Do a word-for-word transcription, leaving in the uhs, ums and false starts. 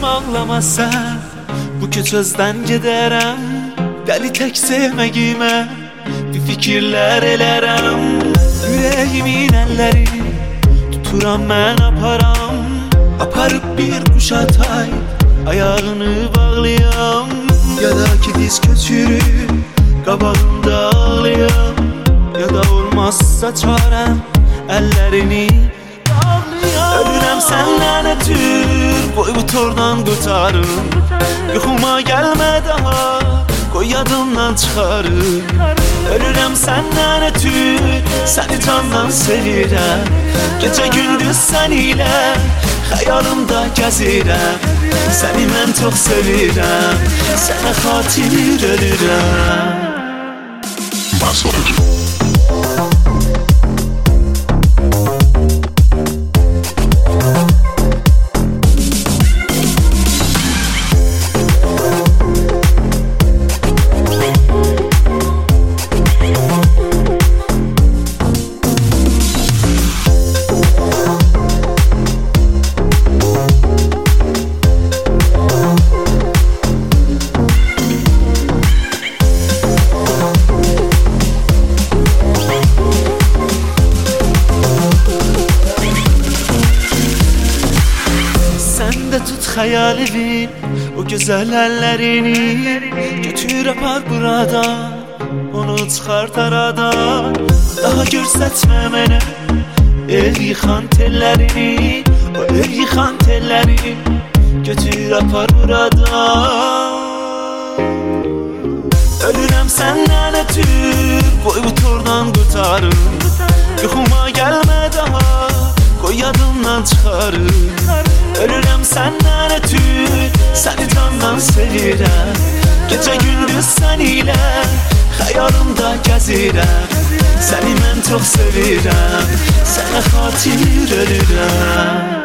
Ağlasam ağlamasan bu köçözdən gedərəm. Dəli tək sevməyimə bir fikirlər elərəm. Ürəyimin əlləri tuturam mən aparam. Aparıb bir quş atay, ayağını bağlayam. Ya da ki diz köçürüb qabağında ağlayam. Ya da olmazsa çarəm əllərini bağlayam. Ölürəm səndən ötür, qoy bu tordan qurtarım. Yuxuma gəlmə daha, qoy yadımdan çıxarım. Ölürəm səndən ötür, səni candan sevirəm. Gecə gündüz sən ilə xəyalımda gəzirəm. Səni mən çox sevirəm, sənə xatir ölürəm. Tut xəyalimin o gözəl əllərini, götür apar buradan, onu çıxart aradan. Daha görsətmə mənə el yıxan tellərini, o el yıxan tellərini götür apar buradan. Ölürəm səndən ötür, qoy bu tordan qurtarım. Yuxuma gəlmə daha, qoy yadımdan çıxarım. Ölürəm səndən ötür, səni candan sevirəm. Gecə gündüz sən ilə xəyalımda gəzirəm. Səni mən çox sevirəm, sənə xatir ölürəm.